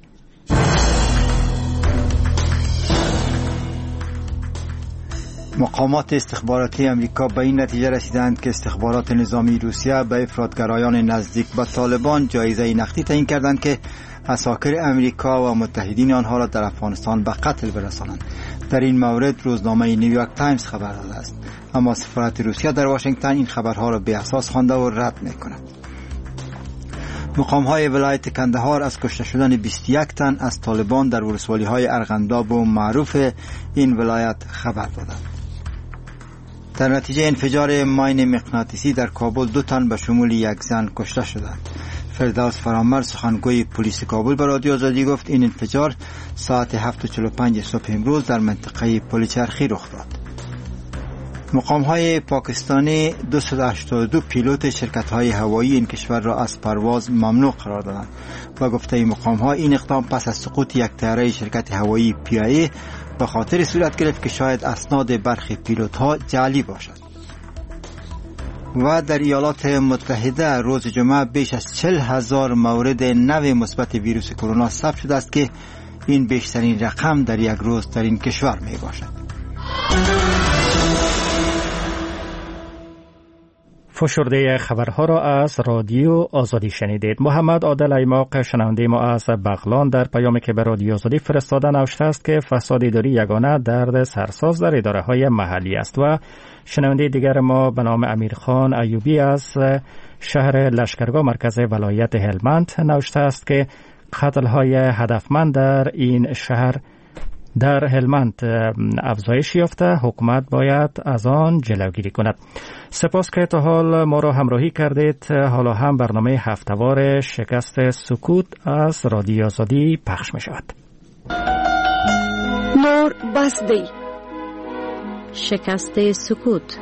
مقامات استخباراتی امریکا به این نتیجه رسیدند که استخبارات نظامی روسیه به افراطگرایان نزدیک به طالبان جایزه نقدی تعیین کردند که عساکر امریکا و متحدین آنها را در افغانستان به قتل برسانند. در این مورد روزنامه نیویورک تایمز خبر داده است، اما سفارت روسیه در واشنگتن این خبرها را بی اساس خوانده و رد می‌کند. مقام‌های ولایت کندهار از کشته شدن بیست و یک تن از طالبان در ولسوالی‌های ارغنداب و معروف این ولایت خبر دادند. در نتیجه انفجار ماین مغناطیسی در کابل دو تن به شمول یک زن کشته شدند. فردوس فرامرد سخنگوی پلیس کابل به رادیو آزادی گفت این انفجار ساعت هفت و چهل و پنج صبح امروز در منطقه پلیچرخی رخ داد. مقام‌های پاکستانی دویست و هشتاد و دو پیلوت شرکت‌های هوایی این کشور را از پرواز ممنوع قرار دادند و گفته مقام‌ها این اقدام پس از سقوط یک طیاره شرکت هوایی پی آی ای به خاطر صورت گرفت که شاید اسناد برخی پیلوت‌ها جعلی باشد. و در ایالات متحده روز جمعه بیش از چهل هزار مورد نو مثبت ویروس کرونا ثبت شده است که این بیشترین رقم در یک روز در این کشور می باشد. فشرده خبرها را از رادیو آزادی شنیدید. محمد عادل ایماق شنونده ما از بغلان در پیامی که به رادیو آزادی فرستاده نوشته است که فساد اداری یگانه درد سرساز در اداره های محلی است. و شنونده دیگر ما به نام امیرخان ایوبی از شهر لشکرگاه مرکز ولایت هلمند نوشته است که قتل های هدفمند در این شهر در هلمند افزایش یافته، حکومت باید از آن جلوگیری کند. سپاس که تا حال ما را همراهی کردید. حالا هم برنامه هفته‌وار شکست سکوت از رادیو آزادی پخش می شود. نور بسدی شکست سکوت.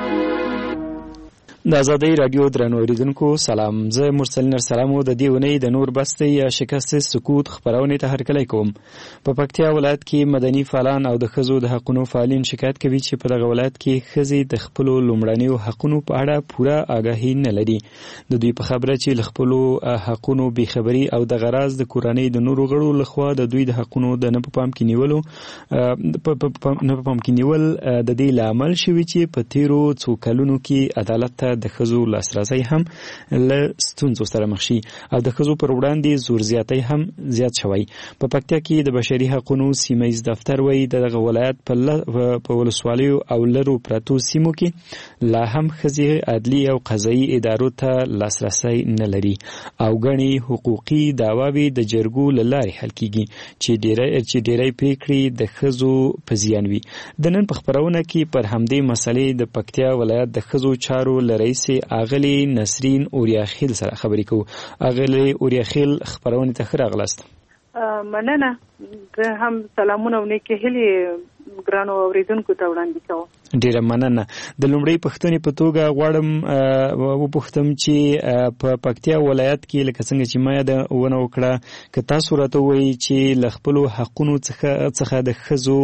د آزادۍ رادیو درنو اوریدونکو سلام. زه مرسل نرسلام و د دې ونې د نور بستې یا شکست سکوت خبرونې ته هرکلی کوم. په پکتیا ولایت کې مدني فعالان او د ښځو د حقونو فعالین شکایت کوي چې په دغه ولایت کې ښځې د خپلو لومړنیو حقونو په اړه پوره آګاهي نه لري. د دوی په خبره چې له خپلو حقونو بېخبري او د غراض د کورنۍ د نورو غړو لخوا د دوی د حقونو د نه په پام کې نیولو نه په پام کې نیول د دې لامل شوي چې په تیرو څو کلونو کې عدالت ته د ښځو لاسرسی هم له ستونزو سره مخ شي او د ښځو پر وړاندې زور زیاتی هم زیات شوی. په پکتیا کې د بشري حقونو سیمه ییز دفتر وایي دغه ولایت په ولسوالیو او لرو پرتو سیمو کې لا هم ښځې عدلي او قضایي ادارو ته لاسرسی نه لري او ګڼې حقوقي دعواوې د جرګو له لارې حل کیږي چې ډېری چې ډېری پریکړې د ښځو په زیان وي. د نن په خپرونه کې پر همدې مسلې د پکتیا ولایت د ښځو چارو له رئیس اغلی نسرین اوریاخیل سره خبرې کوو. اغلی اوریاخیل خبرونه ته ښه راغلاست. مننه. زه هم سلامونه و نیکې هیلې ګرانو اوریدونکو ته وړاندې کوم. ډیره مننه. د لومړی پښتنې په توګه غواړم وپوښتم چې په پکتیا ولایت کې لکه څنګه چې ما یاد ونه وکړه که تاسو راته ووایئ چې له خپلو حقونو څخه څخه د ښځو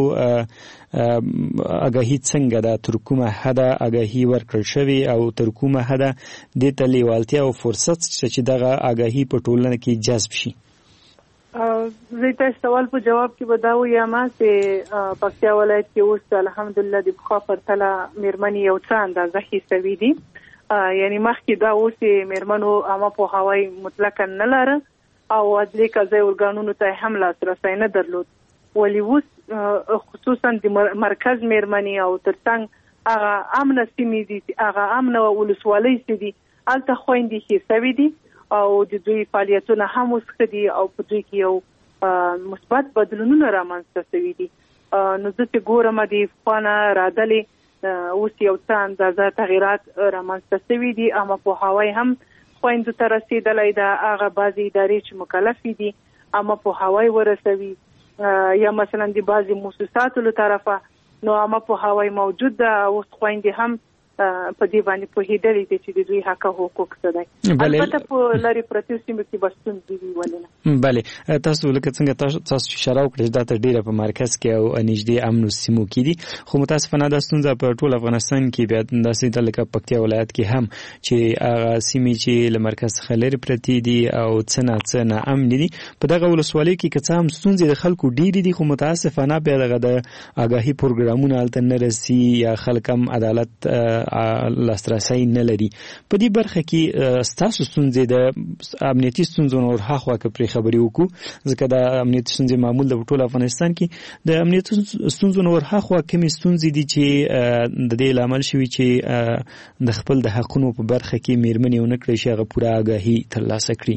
آګاهي څنګه ده، تر کومه حده آګاهي ورکړل شوې او تر کومه حده دې ته لیوالتیا او فرصت شته چې دغه آګاهي په ټولنه کې جذب شي؟ زه تاسو سوال په جواب کې به دا ووایم چې پکتیا ولایت کې اوس الحمدلله د پخوا پرتله میرمنې یو څه اندازه حسوي دي، یعنی مخکې دا اوس میرمنو عامه پوهاوی مطلقا نه لره او عدلي قضایي ارګانونو ته هم لاسرسی نه درلود، ولې اوس خصوصا د مرکز میرمنې او ترڅنګ هغه امنه سیمې دي، هغه امنه ولسوالۍ چې دي هلته خویندې حسوي دي او د دوی فعالیتونه هم اوس ښه دي او په دوی کې یو مثبت بدلونونه رامنځته شوي دي. نو زه چې ګورم د پخوا نه رادلې اوس یو څه اندازه تغیرات رامنځته شوي دي، عامه پوهاوی هم خویندو ته رسېدلی ده، هغه بعضې ادارې چې مکلفې دي عامه پوهاوی ورسوي، یا مثلا د بعضې مؤسساتو له طرفه نو عامه پوهاوی موجود ده، اوس خویندې هم په دې باندې پوهېدلې دي چې د دوی حق او حقوق څه دی. البته په لرې پرتو سیمو کې به ستونزې وي، ولې نه. بلې تاسو لکه څنګه تاسو چې اشاره وکړئ دا تر ډېره په مرکز کې او نږدې امنو سیمو کې دي، خو متاسفانه دا ستونزه په ټول افغانستان کې بیا داسې ده لکه پکتیا ولایت کې هم چې هغه سیمې چې له مرکز څخه لرې پرتې دي او څه نه څه ناامنې دي، په دغه ولسوالۍ کې که څه هم ستونزې د خلکو ډېرې دي، خو متاسفانه بیا دغه د آګاهي پروګرامونه هلته نه رسي یا خلک هم عدالت لاسرسی نه لري. په دې برخه کې ستاسو ستونزې د امنیتي ستونزو نور هاخوا که پرې خبرې وکړو، ځکه د امنیتي ستونزې معمول د ټول افغانستان کې د امنیتي ستونزو نور هاخوا کومې ستونزې دي چې د دې لامل شوي چې د خپل د حقونو په برخه کې میرمنې ونه کړی شي هغه پوره آګاهي ترلاسه کړي؟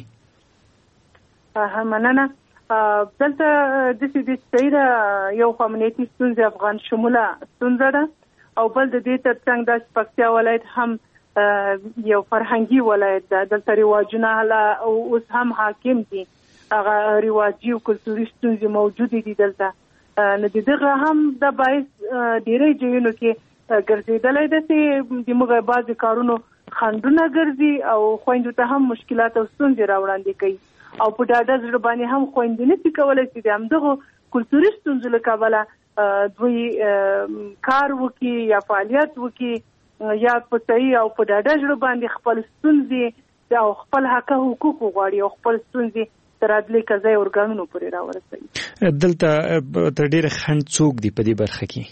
مننه. دلته داسې دي چې یو خو امنیتي ستونزې افغان شموله ستونزه ده او بل د دې ترڅنګ د پکتیا ولایت هم یو فرهنګي ولایت ده، دلته رواجونه اوس هم حاکم دي، هغه رواجي او کلتوري ستونزې موجودې دي دلته. نو د دغه هم د باعث ډېری ځایونو کې ګرځېدلی ده چې د موږ بعضې کارونو خنډونه ګرځي او خویندو ته هم مشکلات او ستونزې راوړاندې کوي او په ډاډه زړه باندې هم خویندې نشي کولی چې د همدغو کلتوري ستونزو له کبله دوی کار وکړي یا فعالیت وکړي یا په صحیح او په ډاډه زړه باندې خپل ستونزې او خپل حق حقوق وغواړي او خپل ستونزې تر عدلي قضایي ارګانونو پورې راورسوي. دلته تر ډېره خنډ څوک دي په دې برخه کې؟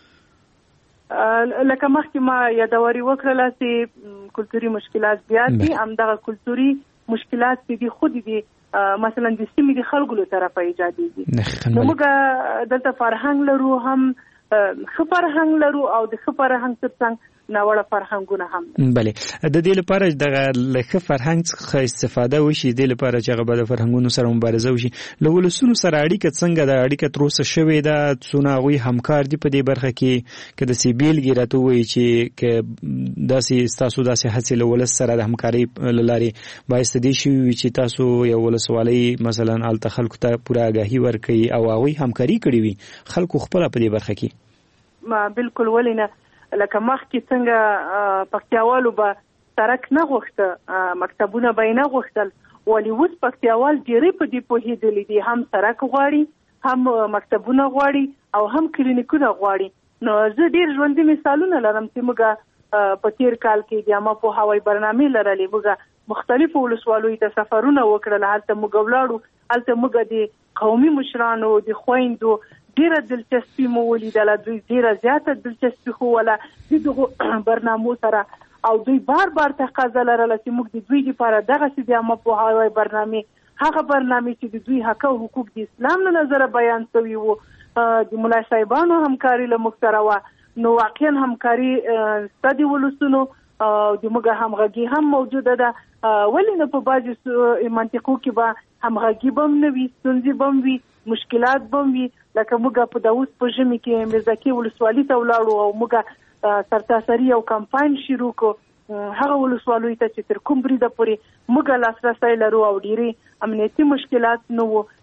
لکه مخکې ما یادواري وکړله چې کلتوري مشکلات زیات دي، همدغه کلتوري مشکلات چې دي خود دي مثلا د سیمې د خلکو له طرفه ایجادېږي. نو موږ دلته فرهنګ لرو، هم ښه فرهنګ لرو او د ښه فرهنګ ترڅنګ ناوړه فرهنګونه هم. بلې د دې لپاره دغه له ښه فرهنګ څخه استفاده وشي، دې لپاره چې هغه به د فرهنګونو سره مبارزه وشي، له ولسونو سره اړیکه څنګه ده؟ اړیکه تر اوسه شوې ده؟ څونه هغوی همکار دي په دې برخه کې؟ که داسې بېلګې راته ووایي چې که داسې ستاسو داسې هڅې له ولس سره د همکارۍ له لارې باعث دې شوي وي چې تاسو یو ولسوالۍ مثلا هلته خلکو ته پوره آګاهي ورکوي او هغوی همکاري کړې وي خلکو خپله په دې برخه کې؟ بالکل، ولې نه. لکه مخکې څنګه پکتیاوالو به سړک نه غوښته، مکتبونه به یې نه غوښتل، ولې اوس پکتیاوال ډېری په دې پوهېدلي دي، هم سړک غواړي، هم مکتبونه غواړي او هم کلینیکونه غواړي. نو زه ډېر ژوندي مثالونه لرم چې موږ په تېر کال کې د عامه پوهاوی برنامې لرلې، موږ مختلفو ولسوالیو ته سفرونه وکړل، هلته موږ ولاړو، هلته موږ د قومي مشرانو د خویندو ډیره دلچسپي مو ولیدله، دوی ډیره زیاته دلچسپي ښووله د دغو برنامو سره او دوی بار بار تقاضا لرله چې موږ د دوی لپاره دغسې د عامه پوهاوی برنامې، هغه برنامې چې د دوی حق او حقوق د اسلام له نظره بیان شوي وو، د ملا صاحبانو همکاري له موږ سره وه. نو واقعا همکاري شته د ولسونو او د موږ همغږي هم موجوده ده. ولې نه په بعضې منطقو کې به همغږي به هم نه وي، ستونزې به هم وي، مشکلات به هم وي. لکه موږ په داوود په ژمي کې میرزکي ولسوالۍ ته ولاړو او موږ سرتاسري یو کمپاین شروع کړو، هغه ولسوالیو ته چې تر کوم بریده پورې موږ لاسرسی لرو او ډېرې امنیتي مشکلات نه وو.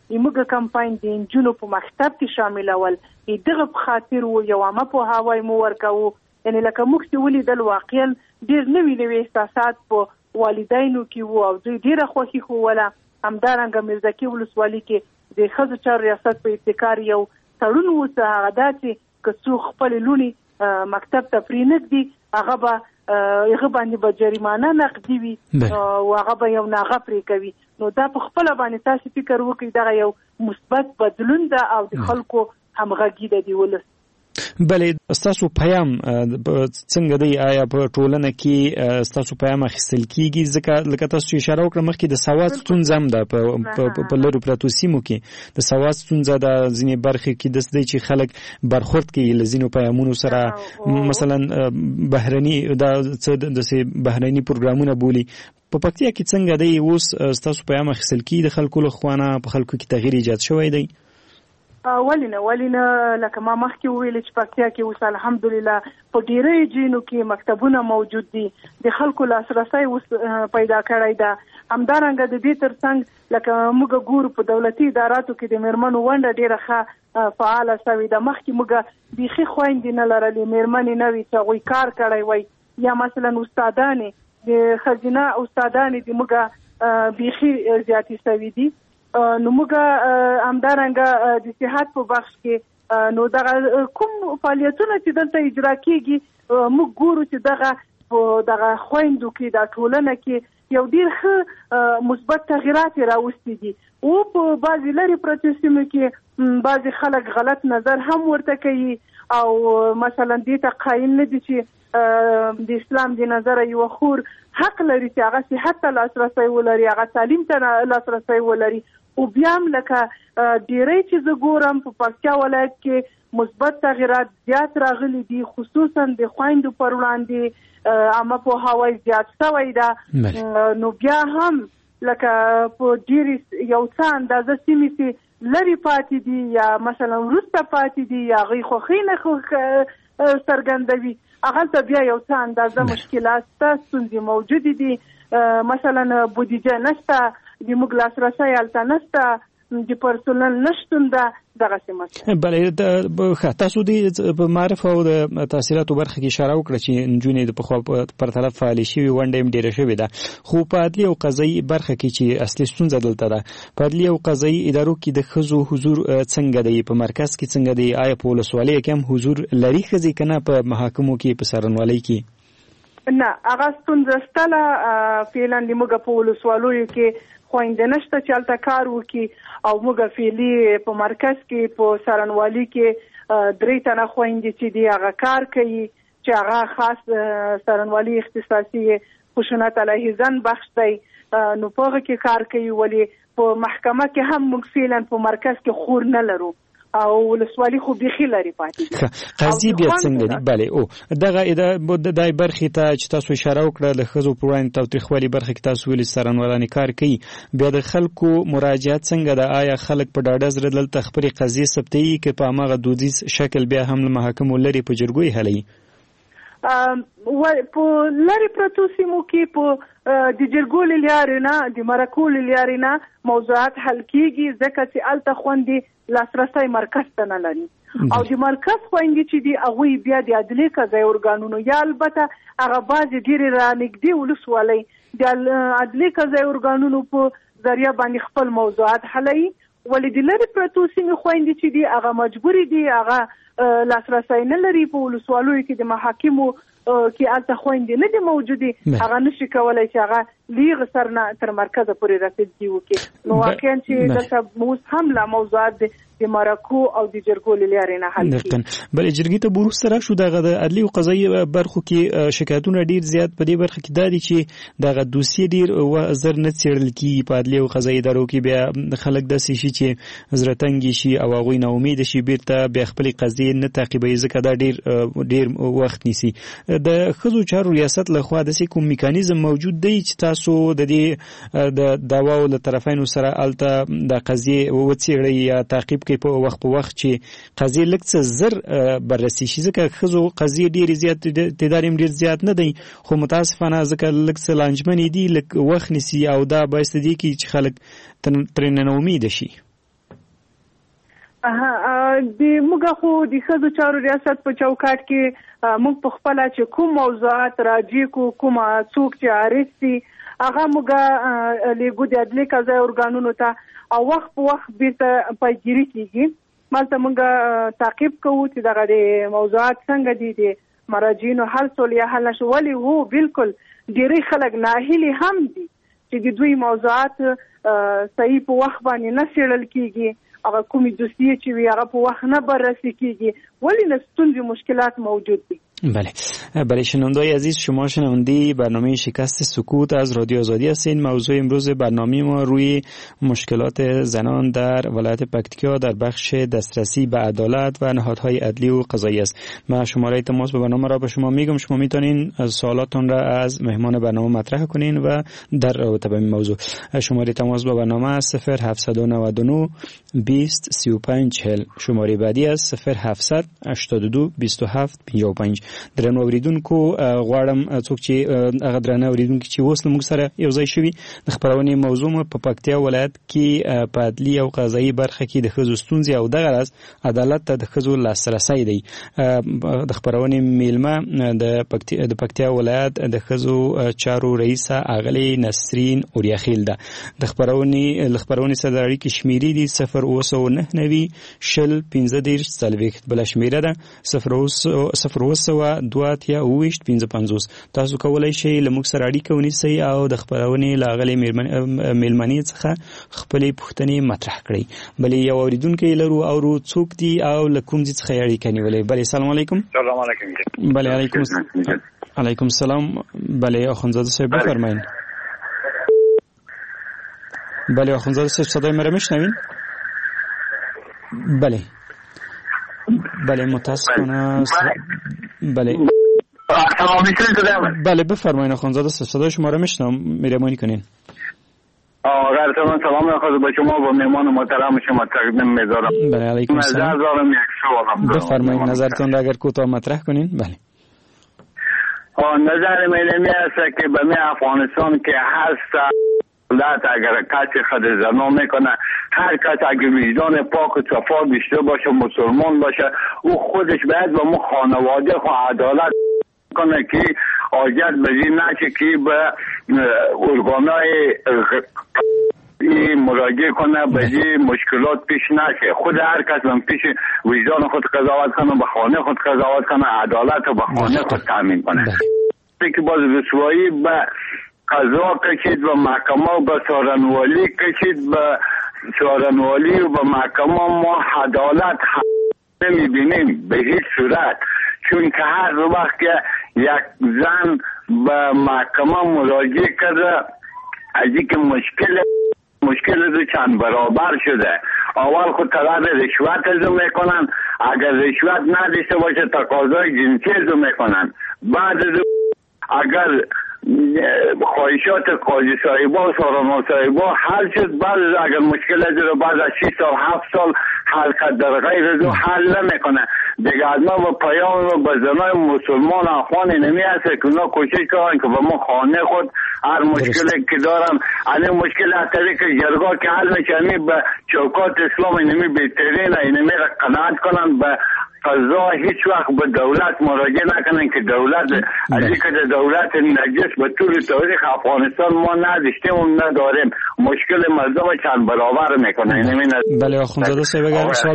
موږ کمپاین د انجونو په مکتب کې شاملول دغه په خاطر وو یو عامه پوهاوی مو ورکوو. یعنې لکه موږ چې ولیدل واقعا ډېر نوي نوي احساسات په والدینو کې وو او دوی ډېره خوښي ښووله. همدارنګه میرزکي ولسوالي کې د ښځو چارو ریاست په ابتکار یو تړون و چې هغه دا چې که څوک خپلې لوڼې مکتب ته پرېنږدي هغه به هغه باندې به جریمانه نقدي وي او هغه به یو ناغه پرې کوي. نو دا په خپله باندې تاسو فکر وکړئ دغه یو مثبت بدلون ده او د خلکو همغږي ده د ولس. بلې ستاسو پیام څنګه دی؟ آیا په ټولنه کې ستاسو پیام اخیستل کیږي؟ ځکه لکه تاسو اشاره وکړه مخکې د سواد ستونزه هم ده په لرو پرتو سیمو کې د سواد ستونزه ده. ځینې برخې کې داسې دی چې خلک برخورد کوي له ځینو پیامونو سره، مثلا بهرني دا څه داسې بهرني پروګرامونه بولي. په پکتیا کې څنګه دی اوس ستاسو پیام اخیستل کیږي د خلکو له خوا؟ نه په خلکو کې تغییر ایجاد شوی دی؟ ولې نه ولې نه لکه ما مخکې وویل چې پکتیا کې اوس الحمدلله په ډیری ځایونو کې مکتبونه موجود دي، د خلکو لاسرسی اوس پیدا کړی ده. همدارنګه د دې ترڅنګ لکه موږ ګورو په دولتي اداراتو کې د میرمنو ونډه ډیره ښه فعاله شوې ده. مخکې موږ بیخي خویندې نه لرلې، میرمنې نه وي چې هغوی کار کړی وای، یا مثلا استادانې د ښځینه استادانې د موږ بیخي زیاتې شوي دي. نو موږ همدارنګه د صحت په بخش کې نو دغه کوم فعالیتونه چې دلته اجرا کیږي موږ ګورو چې دغه په دغه خویندو کې د ټولنه کې یو ډېر ښه مثبت تغیرات راوستي دي. او په بعضې لرې پرتو سیمو کې بعضې خلک غلط نظر هم ورته کوي او مثلا دې ته قایل نه دي چې د اسلام د نظره یو خور حق لري چې هغه صحت ته لاسرسی ولري، هغه تعلیم ته لاسرسی ولري. او بیا هم لکه ډیری چې زه ګورم په پکتیا ولایت کې مثبت تغیرات زیات راغلي دي، خصوصا د خویندو پر وړاندې عامه پوهاوی زیات شوی ده. نو بیا هم لکه په ډېرې یو څه اندازه سیمې چې لرې پاتې دي یا مثلا وروسته پاتې دي یا هغوی خوښۍ نه څرګندوي، هغلته بیا یو څه اندازه مشکلات شته، ستونزې موجودې دي. مثلا بودیجه نشته، د موږ لاسرسی هلته نشته، د پرسونل نشتون ده، دغسې مسله. بلې تاسو د په معرف او د تحصیلاتو برخه کې اشاره وکړه چې نجونې د پخوا پر طرف فعالې شوي، ونډه یې ډېره شوې ده. خو په عدلي او قضایي برخه کې چې اصلي ستونزه دلته ده، په عدلي او قضایي ادارو کې د ښځو حضور څنګه دی؟ په مرکز کې څنګه دی؟ آیا په ولسوالۍ کې هم حضور لري ښځې که نه په محاکمو کې په څارنوالۍ کې؟ نه، هغه ستونزه شته. فعلا د موږ په ولسوالیو کې خویندې نشته چې هلته کار وکړي او موږ فعلي په مرکز کې په څارنوالي کې درې تنه خویندې چې دي هغه کار کوي چې هغه خاص څارنوالي اختصاصي خشونت علیه زن بخش دی. نو په هغه کې کار کوي. ولې په محکمه کې هم موږ فعلا په مرکز کې خور نه لرو او ولسوالي خو بیخي لري پاتې. قاضي بیا څنګه دی؟ بله او دغه دای برخې ته چې تاسو اشاره وکړه د ښځو په وړاندې تاوتریخوالي برخه کې تاسو ویلي څارنوالانې کار کوي، بیا د خلکو مراجعت څنګه ده؟ آیا خلک په ډاډه زړه دلته خپلې قضیې ثبتوي که په هماغه دودیز شکل بیا هم له محاکمو لرې په جرګو یې حلوي؟ په لرې پرتو سیمو کې په د جرګو له لارې نه، د مرکو له لارې نه موضوعات حل کیږي، ځکه چې هلته خویندې لاسرسی مرکز ته نه لري. او د مرکز خویندې چې دي هغوی بیا د عدلي قضایي ارګانونو یا البته هغه بعضې ډېرې رانږدې ولسوالۍ د عدلي قضایي ارګانونو په ذریعه باندې خپل موضوعات حلوي. ولې د لرې پرتو سیمې خویندې چې دي هغه مجبورې دي، هغه لاسرسی نه لري. په ولسوالیو کې د محاکمو کې هلته خویندې نه دي موجودې، هغه نشي کولی چې هغه لیغ سر نه تر مرکزه پورې رسیدګي وکړي. نو واقعا چې دلته اوس هم لا موضوعات د مرکو او د جرګو له لارې نه حل کېږي. بلې جرګې ته به وروسته راشو. دغه د عدلي او قضایي برخو کې شکایتونه ډېر زیات په دې برخه کې دا دي چې دغه دوسیې ډېر زر نه څېړل کېږي په عدلي او قضایي ادارو کې. بیا خلک داسې شي چې زړه تنګي شي او هغوی ناامیده شي، بیرته بیا خپلې قضیې نه تعقیبوي، ځکه دا ډېر ډېر وخت نیسي. د ښځو چارو ریاست لخوا داسې کوم میکانیزم موجود دی چې تاسو د دې د دعواو له طرفینو سره هلته د قضیې وڅېړئ یا تعقیب کوي په وخت په وخت چې قضیې لږ څه زر بررسي شي؟ ځکه ښځو قضیې ډېرې زیات، تعداد یې ډېر زیات نه دی، خو متاسفانه ځکه لږ څه لانجمنې دي، لږ وخت نیسي او دا باعث دی چې خلک ترې نه امیده شي. د موږ خو د ښځو چارو ریاست په چوکاټ کې موږ په خپل چې کوم موضوعات راجع کو کوم څوک چې عارف دي هغه موږ لیګو د عدلي قضایي ارګانونو ته او وخت په وخت بیرته پیگیری کیږي. مالته موږ تعقیب کوو چې دغه د موضوعات څنګه دي د مراجعینو حل سول یا حل نشو. ولې هو بالکل ډېری خلک ناهیلي هم دي چې د دوی موضوعات صحیح په وخت باندې نه څېړل کیږي، هغه کومې دوسیې چې وي هغه په وقت نه بررسی کیږي. ولی نه ستونزې مشکلات موجود دي. بله برای شنونده‌های عزیز، شما شنونده برنامه شکست سکوت از رادیو آزادی هستین. موضوع امروز برنامه ما روی مشکلات زنان در ولایت پکتیکا در بخش دسترسی به عدالت و نهادهای عدلی و قضایی است. من شماره تماس به برنامه را به شما میگم، شما میتونین سوالاتون را از مهمان برنامه مطرح کنین و در رابطه با این موضوع شماره تماس با برنامه صفر هفتصد و نود و نه بیست سی و پنج چهل. شماره بعدی است صفر هفتصد هشتاد و دو بیست و هفت پنجاه و پنج. درنو اوریدونکو غواړم څوک چې هغه درنه اوریدونکو چې اوس موږ سره یو ځای شوي د خبرونې موضوع مو په پکتیا ولایت کې په عدلي او قضایي برخه کې د ښځو ستونزې او دغه راز عدالت ته د ښځو لاسرسی دی. د خبرونې میلمه د پکتیا د پکتیا ولایت د ښځو چارو رئیسه اغلې نسرین اوریاخیل ده. د خبرونې د خبرونې سره اړیکې شمیرې دي صفر اوه سوه نهه نوي شل پنځه دېرش څلوېښت. بله شمیره ده صفر اوه سوه دوه اتیا اوه ویشت پنځه پنځوس. تاسو کولی شئ له موږ سره اړیکه ونیسئ او د خپرونې له هغلې میلمنې څخه خپلې پوښتنې مطرح کړئ. بلې یو اورېدونکی لرو اورو څوک دي او له کوم ځای څخه یې اړیکه نیولې. بلې سلام علیکم. سلام علیکم. بلې علیکم علیکم السلام. بلې اخوندزاده صاحب بفرمایید. بله اخوندزاده صاحب صدای مرا میشنوین؟ بله بله متاسفانه بله بله بفرمایید اخوندزاده صاحب صدای شما را میشنوم، مهربانی کنین. آقا سلام می‌خوام با شما و مهمان محترم شما تقدیم می‌ذارم. بله علیکم السلام. بفرمایید نظرتون را اگر کوتاه مطرح کنین. بله نظر من این است که به می افغانستان که هست دولت اگر کسی خود زنا میکنه، هر کس اگر وجدان پاک و صفا داشته باشه مسلمان باشه، او خودش باید به مو خانواده خو عدالت کنه که حاجت بجی نشه که به ارگانای این مراجعه کنه بجی مشکلات پیش نشه. خود هر کس من پیش وجدان خود قضاوت کنه، به خانه خود قضاوت کنه، عدالت رو به خانه خود تامین کنه. که باز رسوایی به قضا کشید و محکمه و به سارنوالی کشید، به سارنوالی و به محکمه ما عدالت نمیبینیم به هیچ صورت. چون که هر وقت که یک زن به محکمه مراجعه کرده از اینکه مشکل مشکل رو چند برابر شده. اول خود طلب رشوت رو میکنن، اگر رشوت نداشته باشه تقاضای جنسی رو میکنن. بعد اگر خواهشات قاضی صاحبا و سارنوا صاحبا حل شد، بعد اگر مشکل از رو بعد از شش سال هفت سال حل کرد در غیر رو حل نمیکنه دیگه. از ما با پیام و با زنای مسلمان افغان نمی هست که اونا کوشش کنن که با ما خانه خود هر مشکلی که دارن این مشکل از طریق جرگاه که حل میشه به چوکات اسلام اینمی بهترین اینمی را قناعت کنن. به قضا هیچ وقت به دولت مراجعه نکنن که دولت از اینکه دولت نجس به طول تاریخ افغانستان ما نداشتیم و نداریم، مشکل مردم چند برابر میکنه. بله آخوندزاده صاحب اگر